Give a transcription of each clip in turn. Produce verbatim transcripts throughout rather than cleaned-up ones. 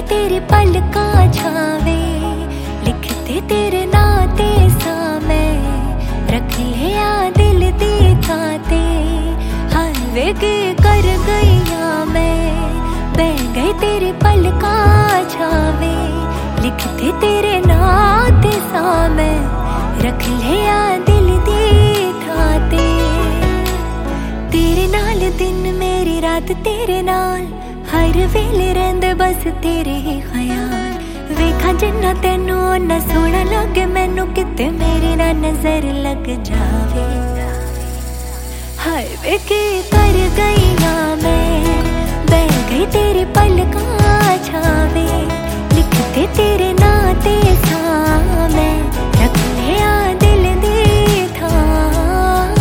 तेरे पलकां छावे, लिखते तेरे नाते सामे, रख लिया दिल दी थाते। हर वे की कर गईया मैं, बह गई तेरे पलकां छावे, लिखते तेरे नाते सामे, रख लिया दिल दी थाते। तेरे नाल दिन मेरी रात तेरे नाल, हर वेले रहिंदे बस तेरे ही ख्याल। वेखा जिन्ना तेनू ओना सोहना लगे मैनू, किते मेरी ना नजर लग जावे। हाय वे की कर गई ना मैं, बह गई तेरे पलकां छावे, लिखते तेरे नाते सामे, रख लिया दिल दी थाते।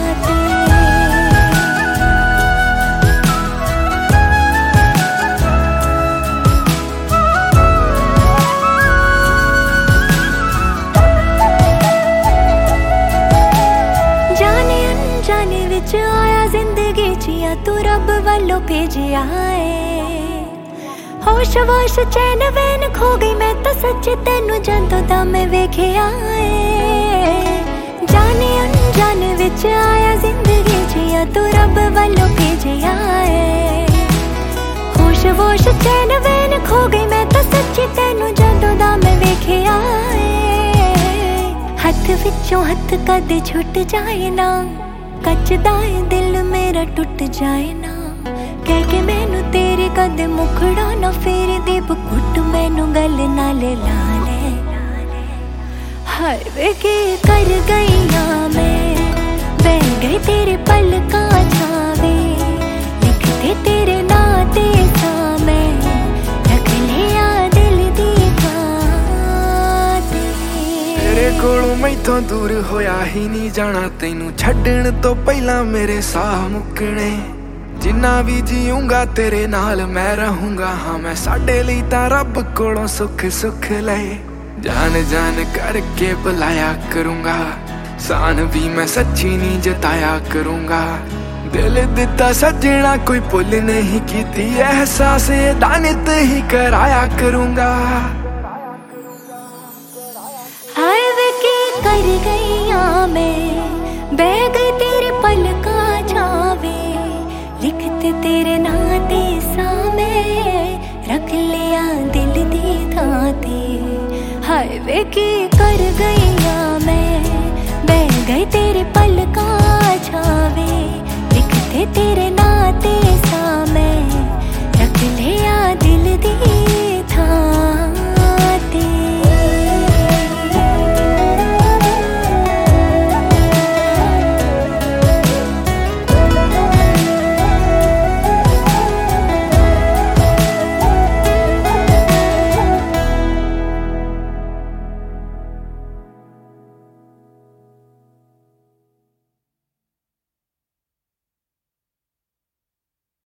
जाने अनजाने विच आया जिंदगी जिया, तू रब वालों भेजिया है। होश वोश चैन वैन खो गई मैं तो सच्चे तेनू जदों दा मैं वेखिया है। जाने अनजाने विच आया जिंदगी जिया, तू रब वालों भेजिया है। होश वोश चैन वैन खो गई मैं तो सच्चे तेनू जदों दा मैं वेखिया है। हथ विचों हथ कदे छुट जाए ना, कचदा है दिल मेरा टुट जाए ना, कह के मैनू तेरे कदे मुखड़ा ना फेर दे, बुकुट मैनू गल नाल ला ले। हाय वे की कर गई ना मैं, बह गई तेरे पलकां छावे, लिखते तेरे नाते सामे, रख लिया दिल दी थाते। तेरे कोलों मैथों दूर होया ही नहीं जाना, तैनू छड्डण तो पहला मेरे साह मुकने। जिन्ना भी जीऊंगा तेरे नाल मैं रहूंगा, हाँ मैं साडे लई तां रब कोलों सुख सुख ले। जान जान करके बुलाया करूंगा, सान भी मैं सच्ची नहीं जताया करूंगा। दिल दिता सजना कोई भुल नहीं कीती, एहसास दानित ही कराया करूंगा। हाय वे की कर गईया मैं, बह गई तेरे पलकां छावे, लिखते तेरे नाते सामे, रख लिया दिल दी थाते। हाय वे की कर गईया मैं, बह गई तेरे पलकां